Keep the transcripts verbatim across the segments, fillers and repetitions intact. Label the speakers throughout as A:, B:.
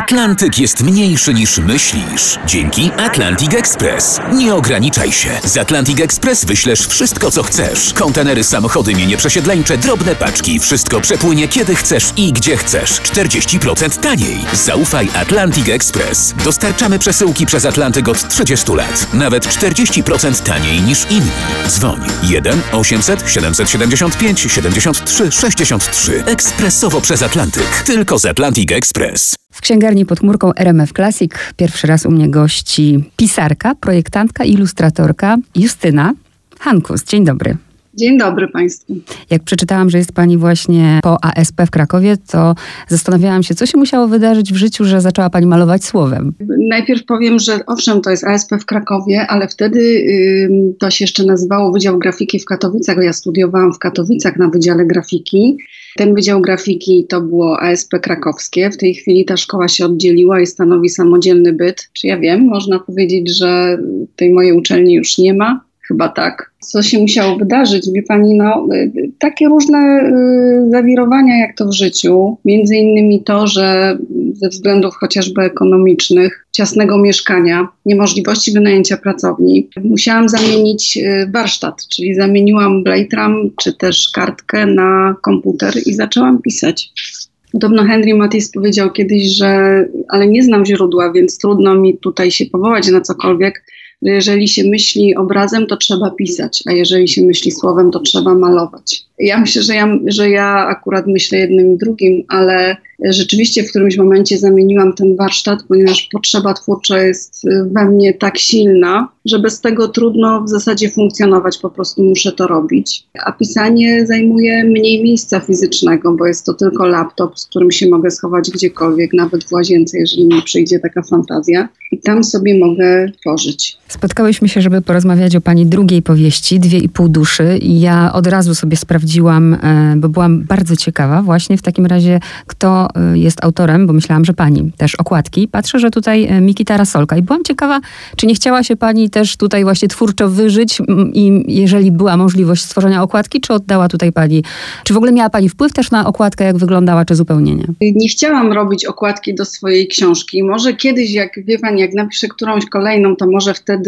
A: Atlantyk jest mniejszy niż myślisz. Dzięki Atlantic Express. Nie ograniczaj się. Z Atlantic Express wyślesz wszystko, co chcesz. Kontenery, samochody, mienie przesiedleńcze, drobne paczki. Wszystko przepłynie kiedy chcesz i gdzie chcesz. czterdzieści procent taniej. Zaufaj Atlantic Express. Dostarczamy przesyłki przez Atlantyk od trzydziestu lat. Nawet czterdzieści procent taniej niż inni. Dzwoń jeden osiemset siedemset siedemdziesiąt pięć siedemdziesiąt trzy sześćdziesiąt trzy. Ekspresowo przez Atlantyk. Tylko z Atlantic Express.
B: W księgarni pod chmurką R M F Classic pierwszy raz u mnie gości pisarka, projektantka, ilustratorka Justyna Hankus. Dzień dobry.
C: Dzień dobry Państwu.
B: Jak przeczytałam, że jest Pani właśnie po A S P w Krakowie, to zastanawiałam się, co się musiało wydarzyć w życiu, że zaczęła Pani malować słowem.
C: Najpierw powiem, że owszem, to jest A S P w Krakowie, ale wtedy y, to się jeszcze nazywało Wydział Grafiki w Katowicach. Ja studiowałam w Katowicach na Wydziale Grafiki. Ten Wydział Grafiki to było A S P krakowskie. W tej chwili ta szkoła się oddzieliła i stanowi samodzielny byt. Czy ja wiem, można powiedzieć, że tej mojej uczelni już nie ma? Chyba tak. Co się musiało wydarzyć? Wie Pani, no y, takie różne y, zawirowania jak to w życiu. Między innymi to, że ze względów chociażby ekonomicznych, ciasnego mieszkania, niemożliwości wynajęcia pracowni, musiałam zamienić y, warsztat, czyli zamieniłam Bladeram czy też kartkę na komputer i zaczęłam pisać. Podobno Henry Matisse powiedział kiedyś, że ale nie znam źródła, więc trudno mi tutaj się powołać na cokolwiek, że jeżeli się myśli obrazem, to trzeba pisać, a jeżeli się myśli słowem, to trzeba malować. Ja myślę, że ja, że ja akurat myślę jednym i drugim, ale rzeczywiście w którymś momencie zamieniłam ten warsztat, ponieważ potrzeba twórcza jest we mnie tak silna, że bez tego trudno w zasadzie funkcjonować, po prostu muszę to robić. A pisanie zajmuje mniej miejsca fizycznego, bo jest to tylko laptop, z którym się mogę schować gdziekolwiek, nawet w łazience, jeżeli mi przyjdzie taka fantazja. I tam sobie mogę tworzyć.
B: Spotkałyśmy się, żeby porozmawiać o Pani drugiej powieści, Dwie i pół duszy. I ja od razu sobie sprawdziłam, bo byłam bardzo ciekawa właśnie w takim razie, kto jest autorem, bo myślałam, że Pani też okładki. Patrzę, że tutaj Mikita Rasolka i byłam ciekawa, czy nie chciała się Pani też tutaj właśnie twórczo wyżyć i jeżeli była możliwość stworzenia okładki, czy oddała tutaj Pani, czy w ogóle miała Pani wpływ też na okładkę, jak wyglądała, czy zupełnie nie?
C: Nie chciałam robić okładki do swojej książki. Może kiedyś, jak wie Pani, jak napiszę którąś kolejną, to może wtedy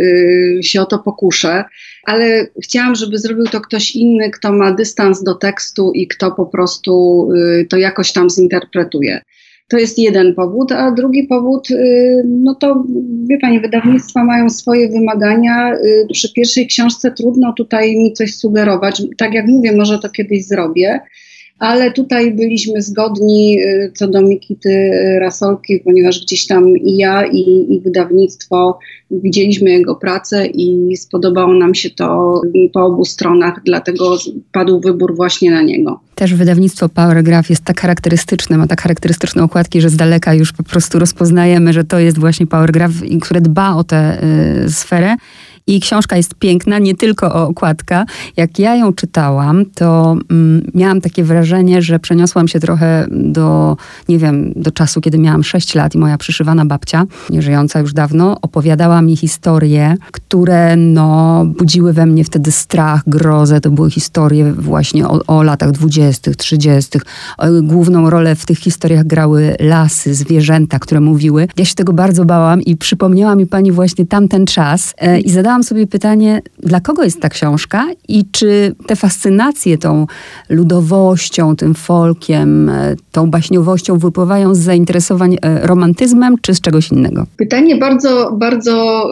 C: y, się o to pokuszę. Ale chciałam, żeby zrobił to ktoś inny, kto ma dystans do tekstu i kto po prostu y, to jakoś tam zinterpretuje. To jest jeden powód, a drugi powód, y, no to wie Pani, wydawnictwa mają swoje wymagania. Y, przy pierwszej książce trudno tutaj mi coś sugerować. Tak jak mówię, może to kiedyś zrobię. Ale tutaj byliśmy zgodni y, co do Mikity Rasolki, ponieważ gdzieś tam i ja, i, i wydawnictwo widzieliśmy jego pracę i spodobało nam się to po obu stronach, dlatego padł wybór właśnie na niego.
B: Też wydawnictwo Powergraph jest tak charakterystyczne, ma tak charakterystyczne okładki, że z daleka już po prostu rozpoznajemy, że to jest właśnie Powergraph, które dba o tę y, sferę. I książka jest piękna, nie tylko o okładka. Jak ja ją czytałam, to mm, miałam takie wrażenie, że przeniosłam się trochę do, nie wiem, do czasu, kiedy miałam sześć lat i moja przyszywana babcia, nieżyjąca już dawno, opowiadała mi historie, które no, budziły we mnie wtedy strach, grozę. To były historie właśnie o, o latach dwudziestych, trzydziestych. Główną rolę w tych historiach grały lasy, zwierzęta, które mówiły. Ja się tego bardzo bałam i przypomniała mi Pani właśnie tamten czas e, i zadałam sobie pytanie, dla kogo jest ta książka i czy te fascynacje tą ludowością, tym folkiem, tą baśniowością wypływają z zainteresowań romantyzmem, czy z czegoś innego?
C: Pytanie bardzo, bardzo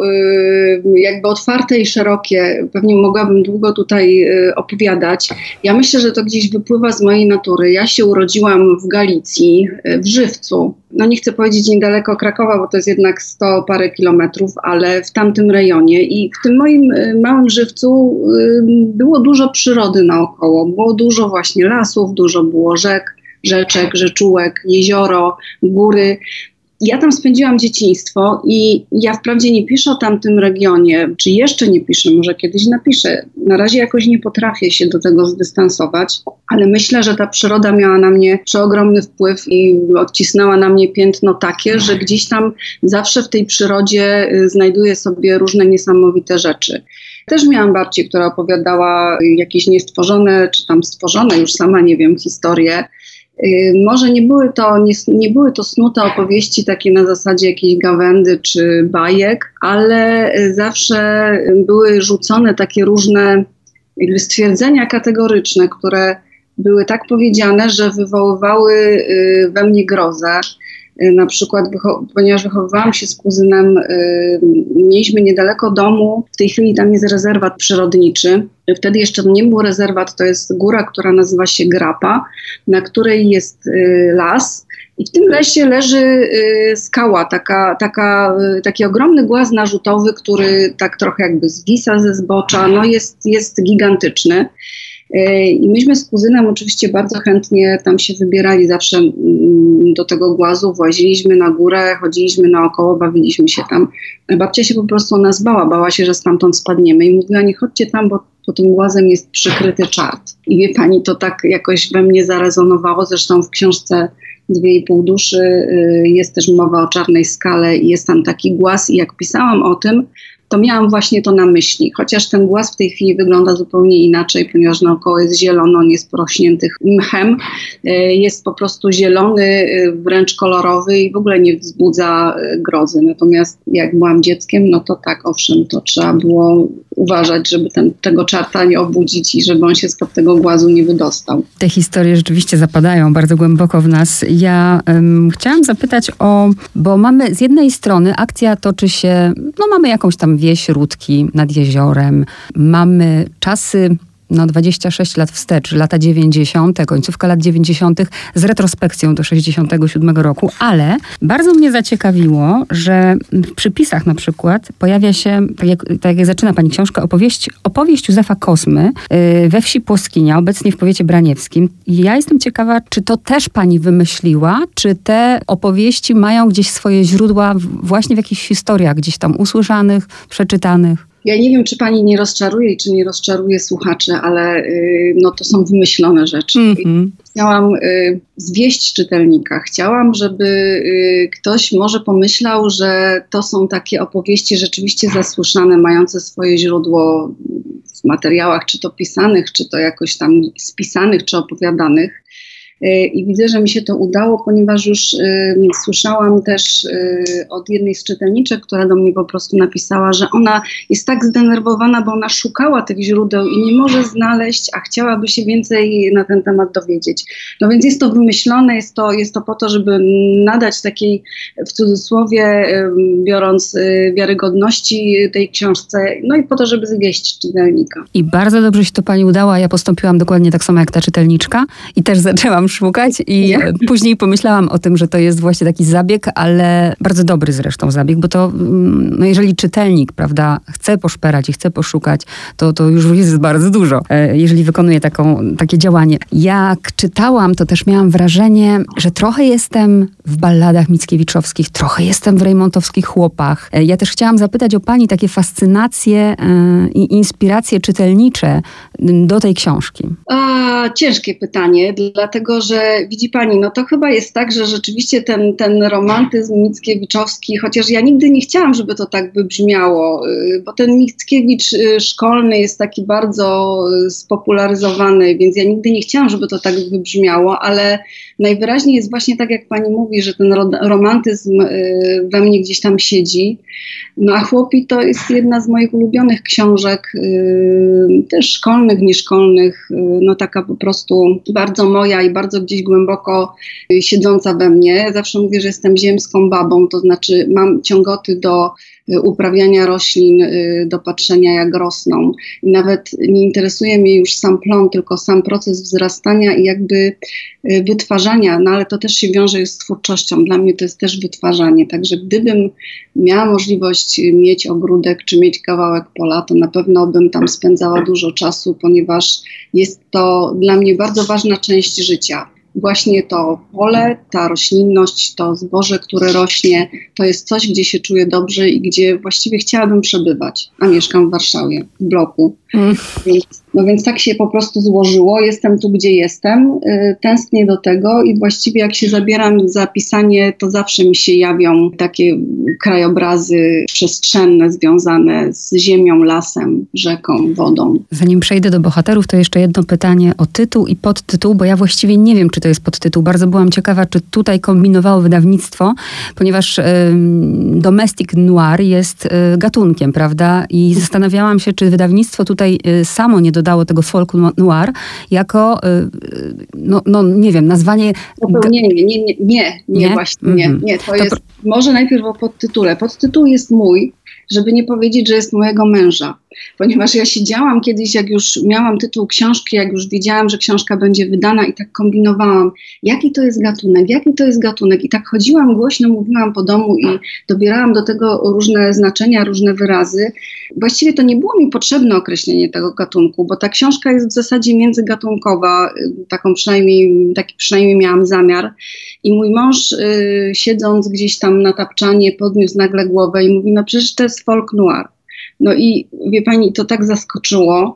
C: jakby otwarte i szerokie. Pewnie mogłabym długo tutaj opowiadać. Ja myślę, że to gdzieś wypływa z mojej natury. Ja się urodziłam w Galicji, w Żywcu. No nie chcę powiedzieć niedaleko Krakowa, bo to jest jednak sto parę kilometrów, ale w tamtym rejonie. I w tym moim małym Żywcu było dużo przyrody naokoło. Było dużo właśnie lasów, dużo było rzek, rzeczek, rzeczułek, jezioro, góry. Ja tam spędziłam dzieciństwo i ja wprawdzie nie piszę o tamtym regionie, czy jeszcze nie piszę, może kiedyś napiszę. Na razie jakoś nie potrafię się do tego zdystansować, ale myślę, że ta przyroda miała na mnie przeogromny wpływ i odcisnęła na mnie piętno takie, że gdzieś tam zawsze w tej przyrodzie znajduję sobie różne niesamowite rzeczy. Też miałam babcię, która opowiadała jakieś niestworzone, czy tam stworzone, już sama nie wiem, historie. Może nie były to, nie, nie były to snute opowieści takie na zasadzie jakiejś gawędy czy bajek, ale zawsze były rzucone takie różne jakby stwierdzenia kategoryczne, które były tak powiedziane, że wywoływały we mnie grozę. Na przykład, wycho- ponieważ wychowywałam się z kuzynem, yy, mieliśmy niedaleko domu, w tej chwili tam jest rezerwat przyrodniczy. Wtedy jeszcze nie był rezerwat, to jest góra, która nazywa się Grapa, na której jest yy, las. I w tym lesie leży y, skała, taka, taka, y, taki ogromny głaz narzutowy, który tak trochę jakby zwisa ze zbocza, no jest, jest gigantyczny. I myśmy z kuzynem oczywiście bardzo chętnie tam się wybierali zawsze do tego głazu, właziliśmy na górę, chodziliśmy naokoło, bawiliśmy się tam. Babcia się po prostu o nas bała, bała się, że stamtąd spadniemy i mówiła, nie chodźcie tam, bo pod tym głazem jest przykryty czart. I wie pani, to tak jakoś we mnie zarezonowało, zresztą w książce Dwie i pół duszy jest też mowa o czarnej skale i jest tam taki głaz i jak pisałam o tym, to miałam właśnie to na myśli. Chociaż ten głaz w tej chwili wygląda zupełnie inaczej, ponieważ naokoło jest zielono, on jest porośnięty mchem, jest po prostu zielony, wręcz kolorowy i w ogóle nie wzbudza grozy. Natomiast jak byłam dzieckiem, no to tak, owszem, to trzeba było uważać, żeby ten, tego czarta nie obudzić i żeby on się spod tego głazu nie wydostał.
B: Te historie rzeczywiście zapadają bardzo głęboko w nas. Ja um, chciałam zapytać o, bo mamy z jednej strony akcja toczy się, no mamy jakąś tam wieś Rudki nad jeziorem, mamy czasy no dwadzieścia sześć lat wstecz, lata dziewięćdziesiąte, końcówka lat dziewięćdziesiątych z retrospekcją do sześćdziesiątego siódmego roku, ale bardzo mnie zaciekawiło, że w przypisach na przykład pojawia się, tak jak, tak jak zaczyna pani książka, opowieść, opowieść Józefa Kosmy yy, we wsi Płoskinia, obecnie w powiecie braniewskim. I ja jestem ciekawa, czy to też pani wymyśliła, czy te opowieści mają gdzieś swoje źródła w, właśnie w jakichś historiach gdzieś tam usłyszanych, przeczytanych?
C: Ja nie wiem, czy pani nie rozczaruje i czy nie rozczaruje słuchaczy, ale y, no to są wymyślone rzeczy. Mm-hmm. Chciałam y, zwieść czytelnika. Chciałam, żeby y, ktoś może pomyślał, że to są takie opowieści rzeczywiście zasłyszane, mające swoje źródło w materiałach, czy to pisanych, czy to jakoś tam spisanych, czy opowiadanych. I widzę, że mi się to udało, ponieważ już y, słyszałam też y, od jednej z czytelniczek, która do mnie po prostu napisała, że ona jest tak zdenerwowana, bo ona szukała tych źródeł i nie może znaleźć, a chciałaby się więcej na ten temat dowiedzieć. No więc jest to wymyślone, jest to, jest to po to, żeby nadać takiej, w cudzysłowie y, biorąc, y, wiarygodności tej książce, no i po to, żeby zwieść czytelnika.
B: I bardzo dobrze się to pani udało, a ja postąpiłam dokładnie tak samo jak ta czytelniczka i też zaczęłam szukać i później pomyślałam o tym, że to jest właśnie taki zabieg, ale bardzo dobry zresztą zabieg, bo to, no jeżeli czytelnik, prawda, chce poszperać i chce poszukać, to, to już jest bardzo dużo, jeżeli wykonuje taką, takie działanie. Jak czytałam, to też miałam wrażenie, że trochę jestem w balladach Mickiewiczowskich, trochę jestem w Rejmontowskich chłopach. Ja też chciałam zapytać o pani takie fascynacje i inspiracje czytelnicze do tej książki.
C: A, ciężkie pytanie, dlatego że widzi pani, no to chyba jest tak, że rzeczywiście ten, ten romantyzm mickiewiczowski, chociaż ja nigdy nie chciałam, żeby to tak wybrzmiało, bo ten Mickiewicz szkolny jest taki bardzo spopularyzowany, więc ja nigdy nie chciałam, żeby to tak wybrzmiało, ale najwyraźniej jest właśnie tak, jak pani mówi, że ten ro- romantyzm we mnie gdzieś tam siedzi. No a Chłopi to jest jedna z moich ulubionych książek, yy, też szkolnych, nieszkolnych, yy, no taka po prostu bardzo moja i bardzo gdzieś głęboko yy, siedząca we mnie. Zawsze mówię, że jestem ziemską babą, to znaczy mam ciągoty do yy, uprawiania roślin, yy, do patrzenia jak rosną. I nawet nie interesuje mnie już sam plon, tylko sam proces wzrastania i jakby yy, wytwarzania, no ale to też się wiąże już z twórczością. Dla mnie to jest też wytwarzanie, także gdybym miała możliwość mieć ogródek czy mieć kawałek pola, to na pewno bym tam spędzała dużo czasu, ponieważ jest to dla mnie bardzo ważna część życia. Właśnie to pole, ta roślinność, to zboże, które rośnie, to jest coś, gdzie się czuję dobrze i gdzie właściwie chciałabym przebywać, a mieszkam w Warszawie, w bloku. Mm. Więc No więc tak się po prostu złożyło. Jestem tu, gdzie jestem. Yy, tęsknię do tego i właściwie jak się zabieram za pisanie, to zawsze mi się jawią takie krajobrazy przestrzenne związane z ziemią, lasem, rzeką, wodą.
B: Zanim przejdę do bohaterów, to jeszcze jedno pytanie o tytuł i podtytuł, bo ja właściwie nie wiem, czy to jest podtytuł. Bardzo byłam ciekawa, czy tutaj kombinowało wydawnictwo, ponieważ y, domestic noir jest y, gatunkiem, prawda? I zastanawiałam się, czy wydawnictwo tutaj y, samo nie dodało tego folk noir jako, y, no, no nie wiem, nazwanie...
C: Nie, nie, nie, nie, nie, nie, nie właśnie, nie,
B: mm-hmm.
C: nie. To,
B: to
C: jest,
B: pr-
C: może najpierw o podtytule. Podtytuł jest mój, żeby nie powiedzieć, że jest mojego męża. Ponieważ ja siedziałam kiedyś, jak już miałam tytuł książki, jak już wiedziałam, że książka będzie wydana i tak kombinowałam, jaki to jest gatunek, jaki to jest gatunek. I tak chodziłam głośno, mówiłam po domu i dobierałam do tego różne znaczenia, różne wyrazy. Właściwie to nie było mi potrzebne określenie tego gatunku, bo ta książka jest w zasadzie międzygatunkowa, taką przynajmniej, taki przynajmniej miałam zamiar. I mój mąż, yy, siedząc gdzieś tam na tapczanie, podniósł nagle głowę i mówi, no przecież to jest folk noir. No i wie pani, to tak zaskoczyło,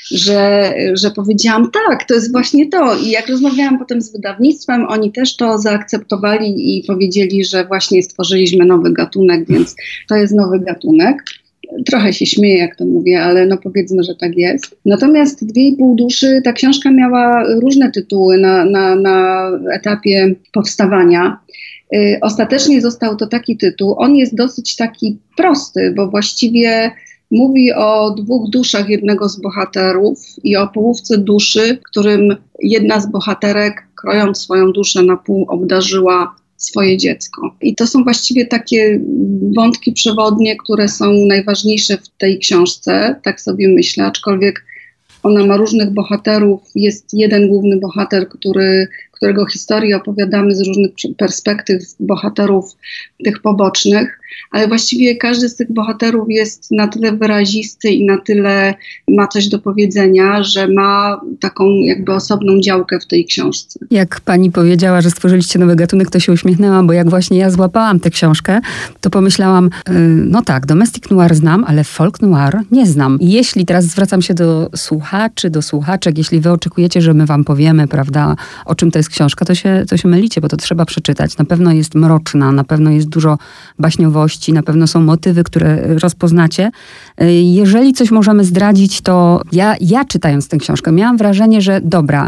C: że, że powiedziałam, tak, to jest właśnie to. I jak rozmawiałam potem z wydawnictwem, oni też to zaakceptowali i powiedzieli, że właśnie stworzyliśmy nowy gatunek, więc to jest nowy gatunek. Trochę się śmieję, jak to mówię, ale no powiedzmy, że tak jest. Natomiast Dwie i pół duszy, ta książka miała różne tytuły na, na, na etapie powstawania. Yy, ostatecznie został to taki tytuł. On jest dosyć taki prosty, bo właściwie mówi o dwóch duszach jednego z bohaterów i o połówce duszy, którym jedna z bohaterek, krojąc swoją duszę na pół, obdarzyła swoje dziecko. I to są właściwie takie wątki przewodnie, które są najważniejsze w tej książce, tak sobie myślę, aczkolwiek ona ma różnych bohaterów. Jest jeden główny bohater, który, którego historię opowiadamy z różnych perspektyw bohaterów tych pobocznych, ale właściwie każdy z tych bohaterów jest na tyle wyrazisty i na tyle ma coś do powiedzenia, że ma taką jakby osobną działkę w tej książce.
B: Jak pani powiedziała, że stworzyliście nowy gatunek, to się uśmiechnęłam, bo jak właśnie ja złapałam tę książkę, to pomyślałam, yy, no tak, domestic noir znam, ale folk noir nie znam. I jeśli teraz zwracam się do słuchaczy, do słuchaczek, jeśli wy oczekujecie, że my wam powiemy, prawda, o czym to jest książka, to się, to się mylicie, bo to trzeba przeczytać. Na pewno jest mroczna, na pewno jest dużo baśniowości, na pewno są motywy, które rozpoznacie. Jeżeli coś możemy zdradzić, to ja, ja czytając tę książkę miałam wrażenie, że dobra,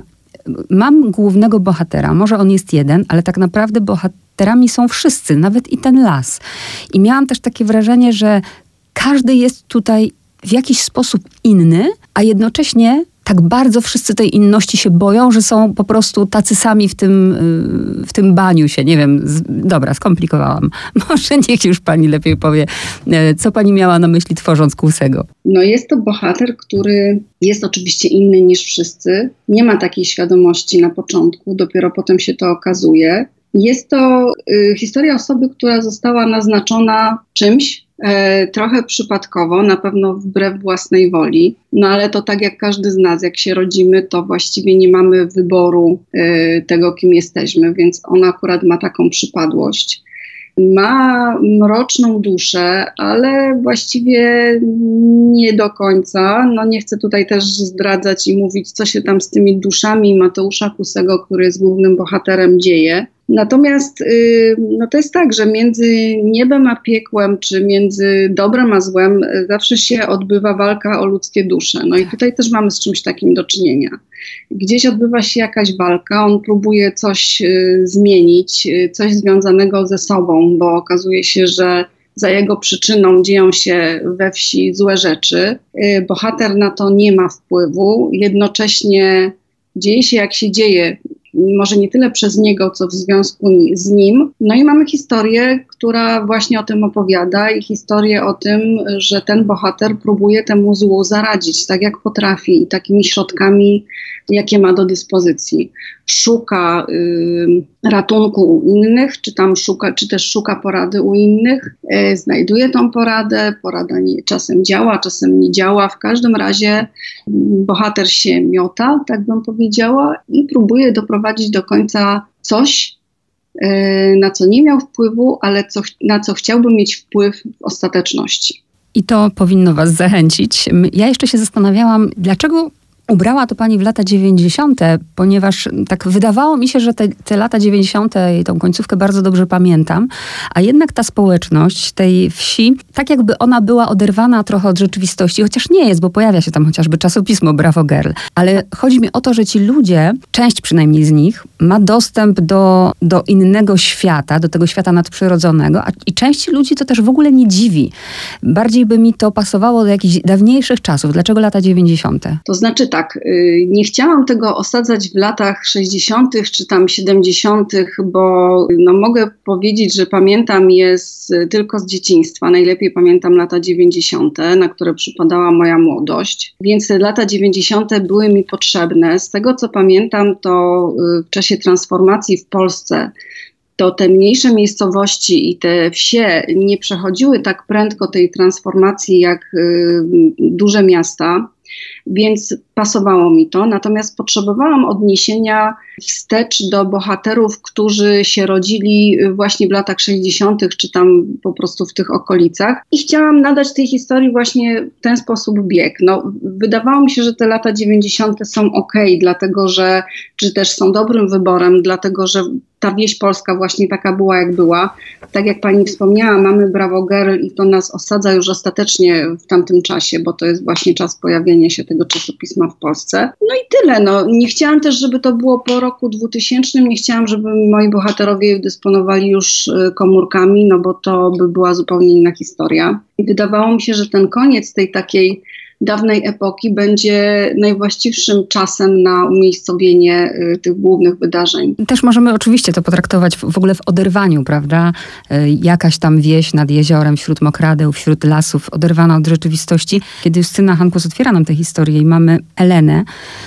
B: mam głównego bohatera, może on jest jeden, ale tak naprawdę bohaterami są wszyscy, nawet i ten las. I miałam też takie wrażenie, że każdy jest tutaj w jakiś sposób inny, a jednocześnie tak bardzo wszyscy tej inności się boją, że są po prostu tacy sami w tym, w tym baniu się. Nie wiem, z, dobra, skomplikowałam. Może niech już pani lepiej powie, co pani miała na myśli, tworząc Kłusego.
C: No jest to bohater, który jest oczywiście inny niż wszyscy. Nie ma takiej świadomości na początku, dopiero potem się to okazuje. Jest to y, historia osoby, która została naznaczona czymś, E, trochę przypadkowo, na pewno wbrew własnej woli, no ale to tak jak każdy z nas, jak się rodzimy, to właściwie nie mamy wyboru e, tego, kim jesteśmy, więc ona akurat ma taką przypadłość. Ma mroczną duszę, ale właściwie nie do końca. No nie chcę tutaj też zdradzać i mówić, co się tam z tymi duszami Mateusza Kłusego, który jest głównym bohaterem, dzieje. Natomiast yy, no to jest tak, że między niebem a piekłem, czy między dobrem a złem zawsze się odbywa walka o ludzkie dusze. No i tutaj też mamy z czymś takim do czynienia. Gdzieś odbywa się jakaś walka, on próbuje coś yy, zmienić, yy, coś związanego ze sobą, bo okazuje się, że za jego przyczyną dzieją się we wsi złe rzeczy. Yy, bohater na to nie ma wpływu, jednocześnie dzieje się jak się dzieje, może nie tyle przez niego, co w związku z nim. No i mamy historię, która właśnie o tym opowiada i historię o tym, że ten bohater próbuje temu złu zaradzić, tak jak potrafi i takimi środkami, jakie ma do dyspozycji. Szuka y, ratunku u innych, czy tam szuka, czy też szuka porady u innych, y, znajduje tą poradę, porada nie, czasem działa, czasem nie działa. W każdym razie y, bohater się miota, tak bym powiedziała, i próbuje doprowadzić do końca coś, y, na co nie miał wpływu, ale co, na co chciałby mieć wpływ w ostateczności.
B: I to powinno was zachęcić. Ja jeszcze się zastanawiałam, dlaczego ubrała to pani w lata dziewięćdziesiąte, ponieważ tak wydawało mi się, że te, te lata dziewięćdziesiąte i tą końcówkę bardzo dobrze pamiętam, a jednak ta społeczność tej wsi, tak jakby ona była oderwana trochę od rzeczywistości, chociaż nie jest, bo pojawia się tam chociażby czasopismo Bravo Girl, ale chodzi mi o to, że ci ludzie, część przynajmniej z nich, ma dostęp do, do innego świata, do tego świata nadprzyrodzonego, a i części ludzi to też w ogóle nie dziwi. Bardziej by mi to pasowało do jakichś dawniejszych czasów. Dlaczego lata dziewięćdziesiąte?
C: To znaczy tak, nie chciałam tego osadzać w latach sześćdziesiątych czy tam siedemdziesiątych, bo no mogę powiedzieć, że pamiętam je z, tylko z dzieciństwa. Najlepiej pamiętam lata dziewięćdziesiąte, na które przypadała moja młodość. Więc te lata dziewięćdziesiąte były mi potrzebne. Z tego co pamiętam, to w czasie transformacji w Polsce to te mniejsze miejscowości i te wsie nie przechodziły tak prędko tej transformacji jak y, duże miasta, więc pasowało mi to. Natomiast potrzebowałam odniesienia wstecz do bohaterów, którzy się rodzili właśnie w latach sześćdziesiątych czy tam po prostu w tych okolicach. I chciałam nadać tej historii właśnie w ten sposób bieg. No, wydawało mi się, że te lata dziewięćdziesiąte są okej, dlatego że, czy też są dobrym wyborem, dlatego że ta wieś polska właśnie taka była, jak była. Tak jak pani wspomniała, mamy Bravo Girl i to nas osadza już ostatecznie w tamtym czasie, bo to jest właśnie czas pojawienia się tego czasopisma w Polsce. No i tyle. No. Nie chciałam też, żeby to było po roku dwutysięcznym. Nie chciałam, żeby moi bohaterowie dysponowali już komórkami, no bo to by była zupełnie inna historia. I wydawało mi się, że ten koniec tej takiej dawnej epoki będzie najwłaściwszym czasem na umiejscowienie y, tych głównych wydarzeń.
B: Też możemy oczywiście to potraktować w, w ogóle w oderwaniu, prawda? Y, jakaś tam wieś nad jeziorem, wśród mokradeł, wśród lasów, oderwana od rzeczywistości. Kiedy Justyna Hankus otwiera nam tę historię i mamy Elenę,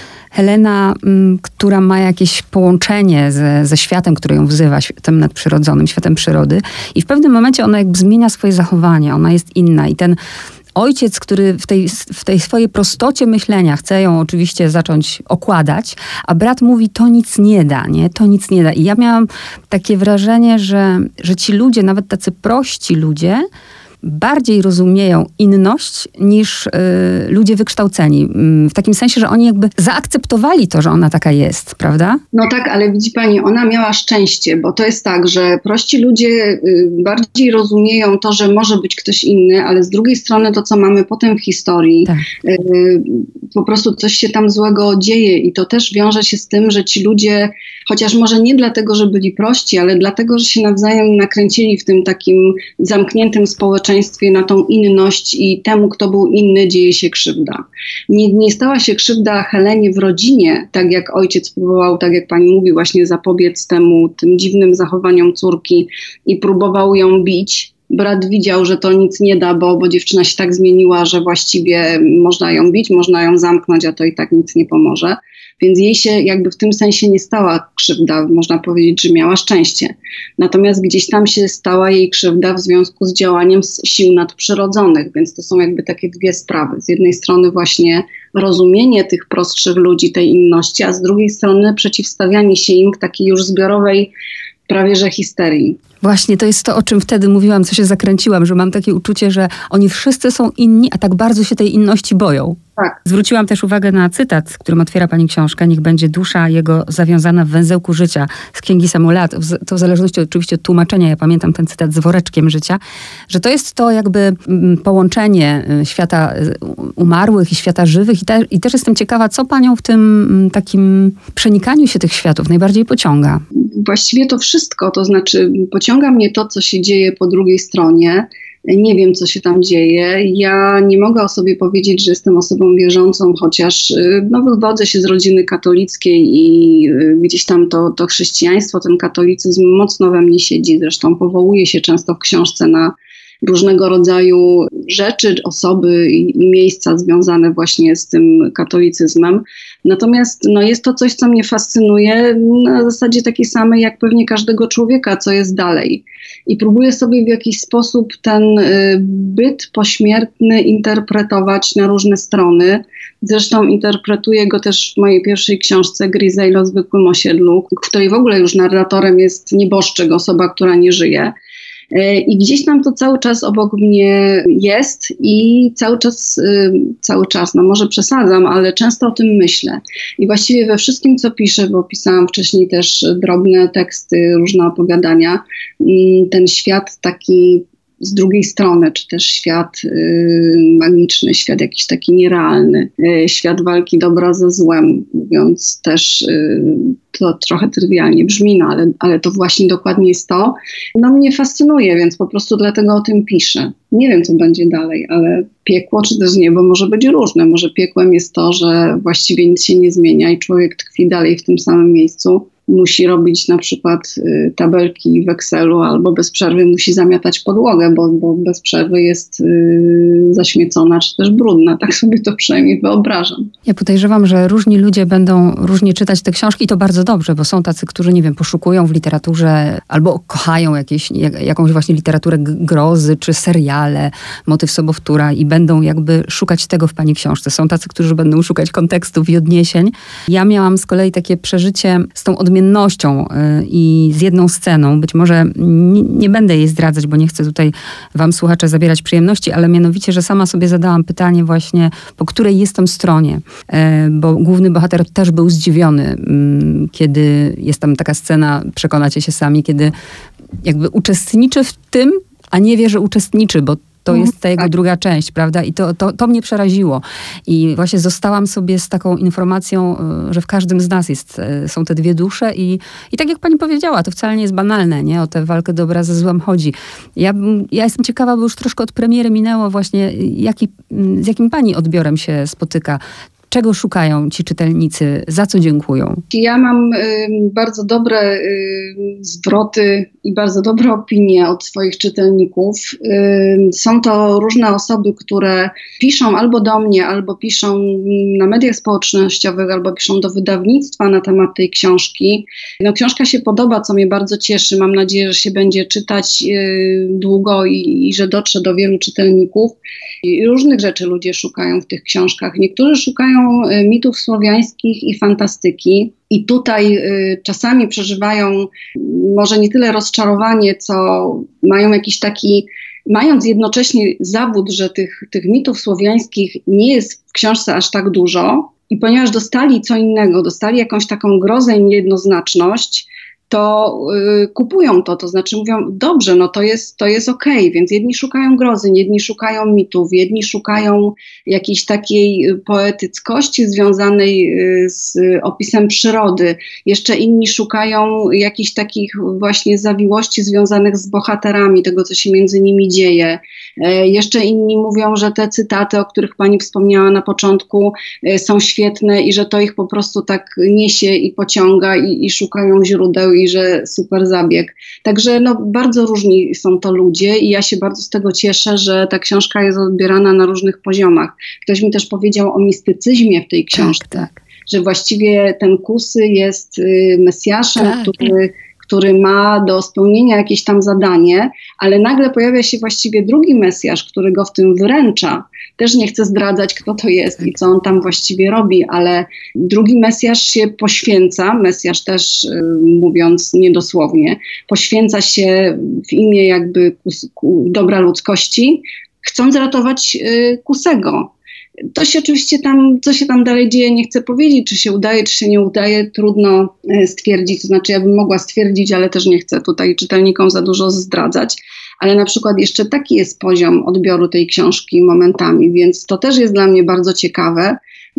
B: Helena, m, która ma jakieś połączenie ze, ze światem, który ją wzywa, światem nadprzyrodzonym, światem przyrody i w pewnym momencie ona jakby zmienia swoje zachowanie, ona jest inna i ten ojciec, który w tej, w tej swojej prostocie myślenia chce ją oczywiście zacząć okładać, a brat mówi, to nic nie da, nie? To nic nie da. I ja miałam takie wrażenie, że, że ci ludzie, nawet tacy prości ludzie, bardziej rozumieją inność niż y, ludzie wykształceni. W takim sensie, że oni jakby zaakceptowali to, że ona taka jest, prawda?
C: No tak, ale widzi pani, ona miała szczęście, bo to jest tak, że prości ludzie y, bardziej rozumieją to, że może być ktoś inny, ale z drugiej strony to, co mamy potem w historii, tak. y, po prostu coś się tam złego dzieje i to też wiąże się z tym, że ci ludzie, chociaż może nie dlatego, że byli prości, ale dlatego, że się nawzajem nakręcili w tym takim zamkniętym społeczeństwie, na tą inność i temu, kto był inny, dzieje się krzywda. Nie, nie stała się krzywda Helenie w rodzinie, tak jak ojciec próbował, tak jak pani mówi, właśnie zapobiec temu, tym dziwnym zachowaniom córki i próbował ją bić. Brat widział, że to nic nie da, bo, bo dziewczyna się tak zmieniła, że właściwie można ją bić, można ją zamknąć, a to i tak nic nie pomoże. Więc jej się jakby w tym sensie nie stała krzywda, można powiedzieć, że miała szczęście. Natomiast gdzieś tam się stała jej krzywda w związku z działaniem sił nadprzyrodzonych, więc to są jakby takie dwie sprawy. Z jednej strony właśnie rozumienie tych prostszych ludzi, tej inności, a z drugiej strony przeciwstawianie się im w takiej już zbiorowej prawie że histerii.
B: Właśnie, to jest to, o czym wtedy mówiłam, co się zakręciłam, że mam takie uczucie, że oni wszyscy są inni, a tak bardzo się tej inności boją.
C: Tak.
B: Zwróciłam też uwagę na cytat, którym otwiera pani książkę. Niech będzie dusza jego zawiązana w węzełku życia z Księgi Samuela. To w zależności oczywiście od tłumaczenia, ja pamiętam ten cytat z woreczkiem życia, że to jest to jakby połączenie świata umarłych i świata żywych. I, te, i też jestem ciekawa, co panią w tym takim przenikaniu się tych światów najbardziej pociąga.
C: Właściwie to wszystko, to znaczy pociąga mnie to, co się dzieje po drugiej stronie. Nie wiem, co się tam dzieje. Ja nie mogę o sobie powiedzieć, że jestem osobą wierzącą, chociaż no, wywodzę się z rodziny katolickiej i gdzieś tam to, to chrześcijaństwo, ten katolicyzm mocno we mnie siedzi. Zresztą powołuję się często w książce na różnego rodzaju rzeczy, osoby i, i miejsca związane właśnie z tym katolicyzmem. Natomiast no, jest to coś, co mnie fascynuje na zasadzie takiej samej jak pewnie każdego człowieka, co jest dalej. I próbuję sobie w jakiś sposób ten y, byt pośmiertny interpretować na różne strony. Zresztą interpretuję go też w mojej pierwszej książce Grisej o zwykłym osiedlu, w której w ogóle już narratorem jest nieboszczyk, osoba, która nie żyje. I gdzieś tam to cały czas obok mnie jest i cały czas, cały czas, no może przesadzam, ale często o tym myślę. I właściwie we wszystkim, co piszę, bo pisałam wcześniej też drobne teksty, różne opowiadania, ten świat taki z drugiej strony, czy też świat y, magiczny, świat jakiś taki nierealny, y, świat walki dobra ze złem, mówiąc też y, to trochę trywialnie brzmi, no ale, ale to właśnie dokładnie jest to. No mnie fascynuje, więc po prostu dlatego o tym piszę. Nie wiem, co będzie dalej, ale piekło czy też niebo może być różne. Może piekłem jest to, że właściwie nic się nie zmienia i człowiek tkwi dalej w tym samym miejscu. Musi robić na przykład y, tabelki w Excelu albo bez przerwy musi zamiatać podłogę, bo, bo bez przerwy jest y, zaśmiecona czy też brudna. Tak sobie to przynajmniej wyobrażam.
B: Ja podejrzewam, że różni ludzie będą różnie czytać te książki i to bardzo dobrze, bo są tacy, którzy, nie wiem, poszukują w literaturze albo kochają jakieś, jak, jakąś właśnie literaturę grozy czy seriale, motyw sobowtóra i będą jakby szukać tego w pani książce. Są tacy, którzy będą szukać kontekstów i odniesień. Ja miałam z kolei takie przeżycie z tą odmiennością i z jedną sceną. Być może nie, nie będę jej zdradzać, bo nie chcę tutaj wam, słuchacze, zabierać przyjemności, ale mianowicie, że sama sobie zadałam pytanie właśnie, po której jestem stronie. Bo główny bohater też był zdziwiony, kiedy jest tam taka scena, przekonacie się sami, kiedy jakby uczestniczy w tym, a nie wie, że uczestniczy, bo to jest ta jego druga część, prawda? I to, to, to mnie przeraziło. I właśnie zostałam sobie z taką informacją, że w każdym z nas jest, są te dwie dusze i, i tak jak pani powiedziała, to wcale nie jest banalne, nie? O tę walkę dobra ze złem chodzi. Ja, ja jestem ciekawa, bo już troszkę od premiery minęło właśnie, jaki, z jakim pani odbiorem się spotyka. Czego szukają ci czytelnicy? Za co dziękują?
C: Ja mam y, bardzo dobre y, zwroty i bardzo dobre opinie od swoich czytelników. Y, są to różne osoby, które piszą albo do mnie, albo piszą na mediach społecznościowych, albo piszą do wydawnictwa na temat tej książki. No, książka się podoba, co mnie bardzo cieszy. Mam nadzieję, że się będzie czytać y, długo i, i że dotrze do wielu czytelników. I różnych rzeczy ludzie szukają w tych książkach. Niektórzy szukają mitów słowiańskich i fantastyki. I tutaj y, czasami przeżywają może nie tyle rozczarowanie, co mają jakiś taki, mając jednocześnie zawód, że tych, tych mitów słowiańskich nie jest w książce aż tak dużo. I ponieważ dostali co innego, dostali jakąś taką grozę i niejednoznaczność, to y, kupują to, to znaczy mówią, dobrze, no to jest, to jest okej, okay. Więc jedni szukają grozy, jedni szukają mitów, jedni szukają jakiejś takiej poetyckości związanej y, z opisem przyrody, jeszcze inni szukają jakichś takich właśnie zawiłości związanych z bohaterami, tego, co się między nimi dzieje. Y, jeszcze inni mówią, że te cytaty, o których pani wspomniała na początku, y, są świetne i że to ich po prostu tak niesie i pociąga i, i szukają źródeł i że super zabieg. Także no, bardzo różni są to ludzie i ja się bardzo z tego cieszę, że ta książka jest odbierana na różnych poziomach. Ktoś mi też powiedział o mistycyzmie w tej książce, tak, tak. Że właściwie ten Kusy jest y, Mesjaszem, tak. który który ma do spełnienia jakieś tam zadanie, ale nagle pojawia się właściwie drugi Mesjasz, który go w tym wyręcza. Też nie chcę zdradzać, kto to jest i co on tam właściwie robi, ale drugi Mesjasz się poświęca, Mesjasz też, y, mówiąc niedosłownie, poświęca się w imię jakby kus, ku, dobra ludzkości, chcąc ratować y, Kusego. To się oczywiście tam, co się tam dalej dzieje, nie chcę powiedzieć, czy się udaje, czy się nie udaje, trudno stwierdzić, to znaczy ja bym mogła stwierdzić, ale też nie chcę tutaj czytelnikom za dużo zdradzać, ale na przykład jeszcze taki jest poziom odbioru tej książki momentami, więc to też jest dla mnie bardzo ciekawe,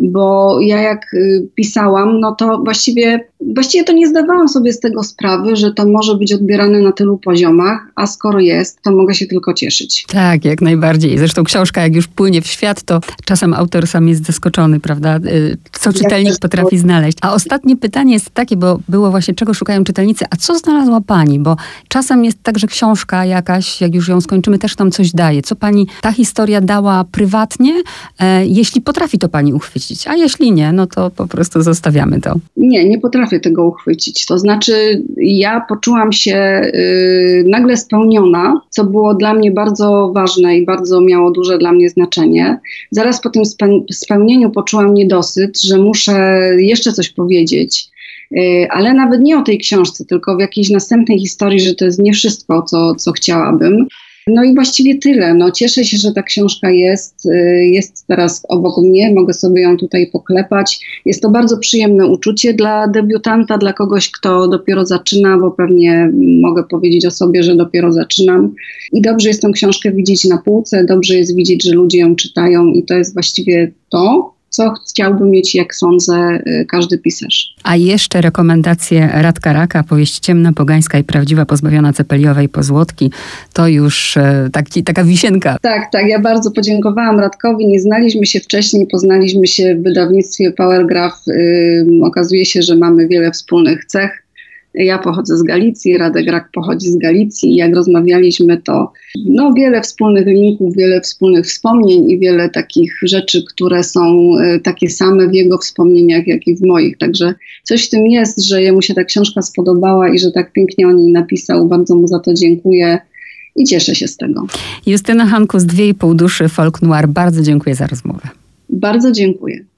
C: bo ja jak y, pisałam, no to właściwie, właściwie to nie zdawałam sobie z tego sprawy, że to może być odbierane na tylu poziomach, a skoro jest, to mogę się tylko cieszyć.
B: Tak, jak najbardziej. Zresztą książka, jak już płynie w świat, to czasem autor sam jest zaskoczony, prawda? Co czytelnik potrafi znaleźć. A ostatnie pytanie jest takie, bo było właśnie, czego szukają czytelnicy, a co znalazła pani? Bo czasem jest tak, że książka jakaś, jak już ją skończymy, też nam coś daje. Co pani ta historia dała prywatnie, e, jeśli potrafi to pani uchwycić? A jeśli nie, no to po prostu zostawiamy to.
C: Nie, nie potrafię tego uchwycić. To znaczy ja poczułam się yy, nagle spełniona, co było dla mnie bardzo ważne i bardzo miało duże dla mnie znaczenie. Zaraz po tym spe- spełnieniu poczułam niedosyt, że muszę jeszcze coś powiedzieć. ale nawet nie o tej książce, tylko w jakiejś następnej historii, że to jest nie wszystko, co, co chciałabym. No i właściwie tyle. No, cieszę się, że ta książka jest, jest teraz obok mnie, mogę sobie ją tutaj poklepać. Jest to bardzo przyjemne uczucie dla debiutanta, dla kogoś, kto dopiero zaczyna, bo pewnie mogę powiedzieć o sobie, że dopiero zaczynam. I dobrze jest tę książkę widzieć na półce, dobrze jest widzieć, że ludzie ją czytają i to jest właściwie to, co chciałby mieć, jak sądzę, każdy pisarz.
B: A jeszcze rekomendacje Radka Raka, powieść ciemna, pogańska i prawdziwa, pozbawiona cepeliowej pozłotki. To już e, taki, taka wisienka.
C: Tak, tak. Ja bardzo podziękowałam Radkowi. Nie znaliśmy się wcześniej, poznaliśmy się w wydawnictwie Powergraph. Ym, okazuje się, że mamy wiele wspólnych cech. Ja pochodzę z Galicji, Radek Rak pochodzi z Galicji i jak rozmawialiśmy, to no, wiele wspólnych linków, wiele wspólnych wspomnień i wiele takich rzeczy, które są y, takie same w jego wspomnieniach, jak i w moich. Także coś w tym jest, że jemu się ta książka spodobała i że tak pięknie o niej napisał. Bardzo mu za to dziękuję i cieszę się z tego.
B: Justyna Hankus, Dwie i pół duszy, Folk Noir. Bardzo dziękuję za rozmowę.
C: Bardzo dziękuję.